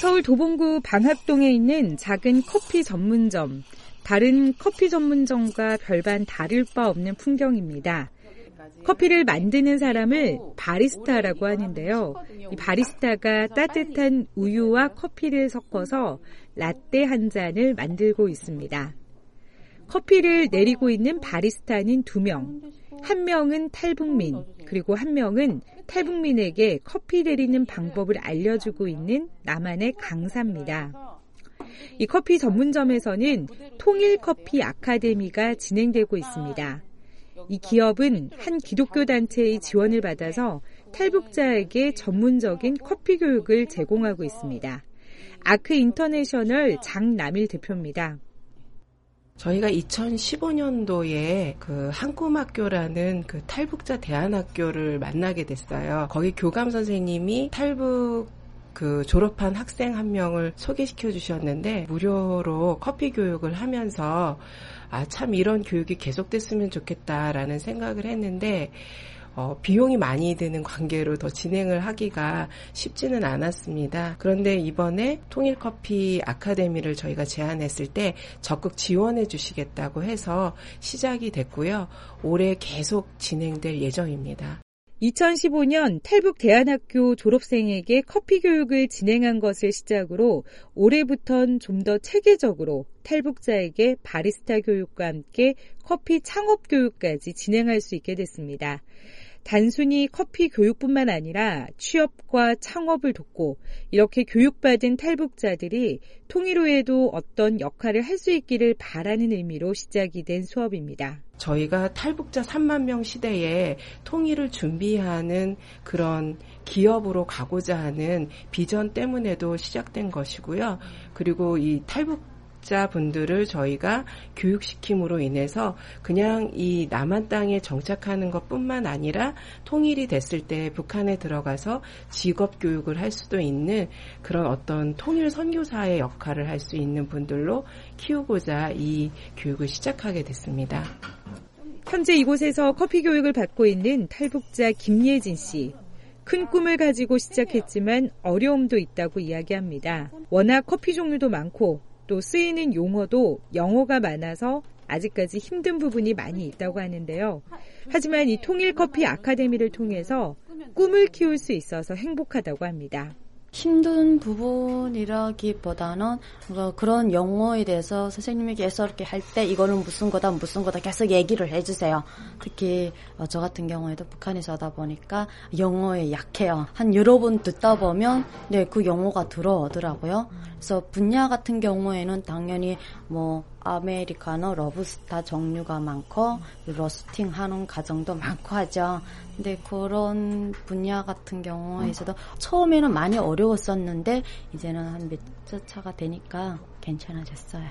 서울 도봉구 방학동에 있는 작은 커피 전문점. 다른 커피 전문점과 별반 다를 바 없는 풍경입니다. 커피를 만드는 사람을 바리스타라고 하는데요. 이 바리스타가 따뜻한 우유와 커피를 섞어서 라떼 한 잔을 만들고 있습니다. 커피를 내리고 있는 바리스타는 2명. 한 명은 탈북민, 그리고 한 명은 탈북민에게 커피 내리는 방법을 알려주고 있는 나만의 강사입니다. 이 커피 전문점에서는 통일커피 아카데미가 진행되고 있습니다. 이 기업은 한 기독교 단체의 지원을 받아서 탈북자에게 전문적인 커피 교육을 제공하고 있습니다. 아크 인터내셔널 장남일 대표입니다. 저희가 2015년도에 그 한꿈학교라는 그 탈북자 대안학교를 만나게 됐어요. 거기 교감 선생님이 탈북 졸업한 학생 한 명을 소개시켜 주셨는데 무료로 커피 교육을 하면서 참 이런 교육이 계속됐으면 좋겠다라는 생각을 했는데 비용이 많이 드는 관계로 더 진행을 하기가 쉽지는 않았습니다. 그런데 이번에 통일커피 아카데미를 저희가 제안했을 때 적극 지원해 주시겠다고 해서 시작이 됐고요. 올해 계속 진행될 예정입니다. 2015년 탈북 대안학교 졸업생에게 커피 교육을 진행한 것을 시작으로 올해부터는 좀 더 체계적으로 탈북자에게 바리스타 교육과 함께 커피 창업 교육까지 진행할 수 있게 됐습니다. 단순히 커피 교육뿐만 아니라 취업과 창업을 돕고 이렇게 교육받은 탈북자들이 통일 후에도 어떤 역할을 할 수 있기를 바라는 의미로 시작이 된 수업입니다. 저희가 탈북자 3만 명 시대에 통일을 준비하는 그런 기업으로 가고자 하는 비전 때문에도 시작된 것이고요. 그리고 이 탈북자분들을 저희가 교육시킴으로 인해서 그냥 이 남한 땅에 정착하는 것뿐만 아니라 통일이 됐을 때 북한에 들어가서 직업 교육을 할 수도 있는 그런 어떤 통일 선교사의 역할을 할 수 있는 분들로 키우고자 이 교육을 시작하게 됐습니다. 현재 이곳에서 커피 교육을 받고 있는 탈북자 김예진 씨. 큰 꿈을 가지고 시작했지만 어려움도 있다고 이야기합니다. 워낙 커피 종류도 많고 또 쓰이는 용어도 영어가 많아서 아직까지 힘든 부분이 많이 있다고 하는데요. 하지만 이 통일커피 아카데미를 통해서 꿈을 키울 수 있어서 행복하다고 합니다. 힘든 부분이라기보다는 그런 용어에 대해서 선생님께서 이렇게 할 때 이거는 무슨 거다 계속 얘기를 해주세요. 특히 저 같은 경우에도 북한에서 하다 보니까 영어에 약해요. 한 여러 번 듣다 보면 그 용어가 들어오더라고요. 그래서 분야 같은 경우에는 당연히 아메리카노, 러브스타 종류가 많고 로스팅하는 과정도 많고 하죠. 근데 그런 분야 같은 경우에서도 처음에는 많이 어려웠었는데 이제는 한 몇 주 차가 되니까 괜찮아졌어요.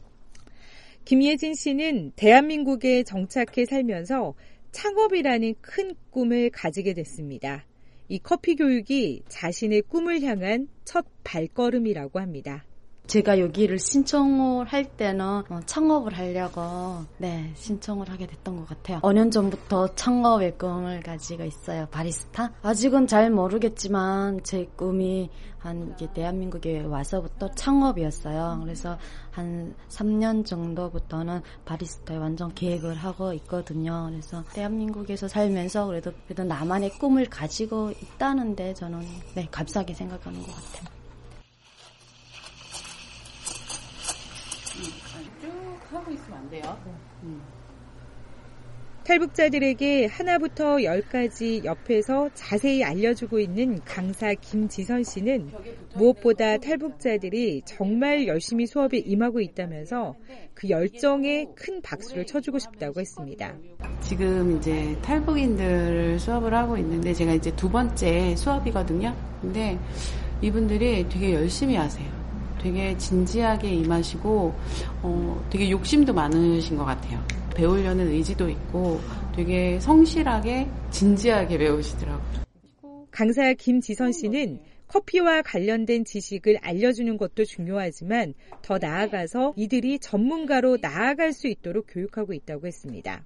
김예진 씨는 대한민국에 정착해 살면서 창업이라는 큰 꿈을 가지게 됐습니다. 이 커피 교육이 자신의 꿈을 향한 첫 발걸음이라고 합니다. 제가 여기를 신청을 할 때는 창업을 하려고 신청을 하게 됐던 것 같아요. 5년 전부터 창업의 꿈을 가지고 있어요. 바리스타? 아직은 잘 모르겠지만 제 꿈이 대한민국에 와서부터 창업이었어요. 그래서 한 3년 정도부터는 바리스타에 완전 계획을 하고 있거든요. 그래서 대한민국에서 살면서 그래도 나만의 꿈을 가지고 있다는데 저는 감사하게 생각하는 것 같아요. 쭉 하고 있으면 안 돼요. 탈북자들에게 하나부터 10까지 옆에서 자세히 알려주고 있는 강사 김지선 씨는 무엇보다 탈북자들이 정말 열심히 수업에 임하고 있다면서 그 열정에 큰 박수를 쳐주고 싶다고 했습니다. 지금 이제 탈북인들 수업을 하고 있는데 제가 이제 2번째 수업이거든요. 근데 이분들이 되게 열심히 하세요. 되게 진지하게 임하시고 되게 욕심도 많으신 것 같아요. 배우려는 의지도 있고 되게 성실하게 진지하게 배우시더라고요. 강사 김지선 씨는 커피와 관련된 지식을 알려주는 것도 중요하지만 더 나아가서 이들이 전문가로 나아갈 수 있도록 교육하고 있다고 했습니다.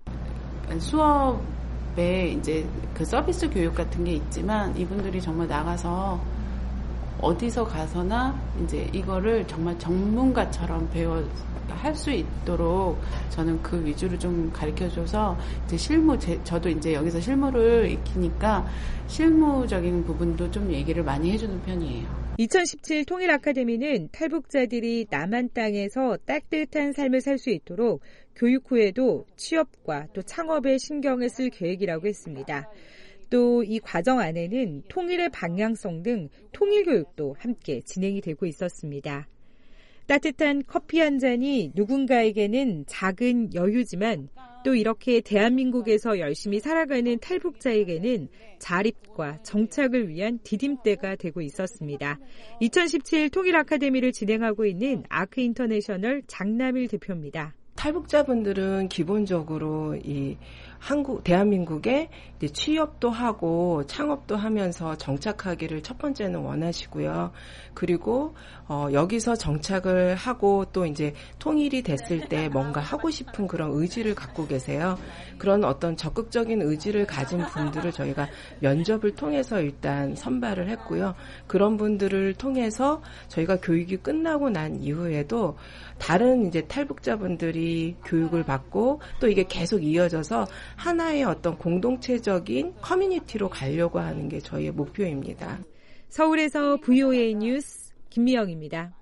수업에 이제 그 서비스 교육 같은 게 있지만 이분들이 정말 나가서 어디서 가서나 이제 이거를 정말 전문가처럼 할 수 있도록 저는 그 위주로 좀 가르쳐줘서 이제 저도 이제 여기서 실무를 익히니까 실무적인 부분도 좀 얘기를 많이 해주는 편이에요. 2017 통일 아카데미는 탈북자들이 남한 땅에서 따뜻한 삶을 살 수 있도록 교육 후에도 취업과 또 창업에 신경을 쓸 계획이라고 했습니다. 또 이 과정 안에는 통일의 방향성 등 통일 교육도 함께 진행이 되고 있었습니다. 따뜻한 커피 한 잔이 누군가에게는 작은 여유지만 또 이렇게 대한민국에서 열심히 살아가는 탈북자에게는 자립과 정착을 위한 디딤대가 되고 있었습니다. 2017 통일 아카데미를 진행하고 있는 아크인터내셔널 장남일 대표입니다. 탈북자분들은 기본적으로 대한민국에 이제 취업도 하고 창업도 하면서 정착하기를 첫 번째는 원하시고요. 그리고 여기서 정착을 하고 또 이제 통일이 됐을 때 뭔가 하고 싶은 그런 의지를 갖고 계세요. 그런 어떤 적극적인 의지를 가진 분들을 저희가 면접을 통해서 일단 선발을 했고요. 그런 분들을 통해서 저희가 교육이 끝나고 난 이후에도 다른 이제 탈북자분들이 교육을 받고 또 이게 계속 이어져서 하나의 어떤 공동체적인 커뮤니티로 가려고 하는 게 저희의 목표입니다. 서울에서 VOA 뉴스 김미영입니다.